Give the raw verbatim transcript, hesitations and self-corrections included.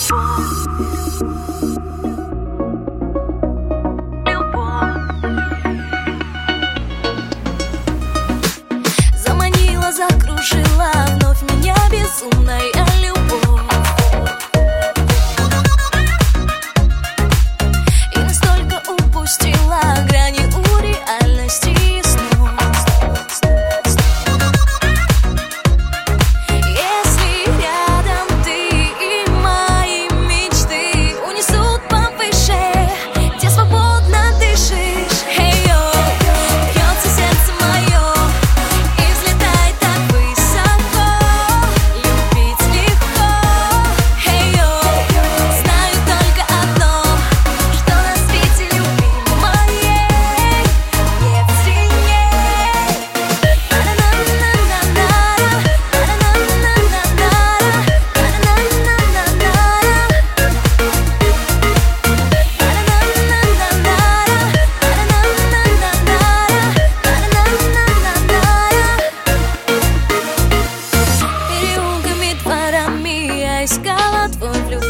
Заманила, закружила вновь меня безумная любовь. И настолько упустила грани у реальности и снов. Если рядом ты и мои мечты унесут повыше, где свободно дышишь. Эй-йо, бьется сердце мое, и взлетает так высоко. Любить легко. Эй-йо, знаю только одно, что на свете любимой нет сильней. Переулками, дворами я искала твой влюбленный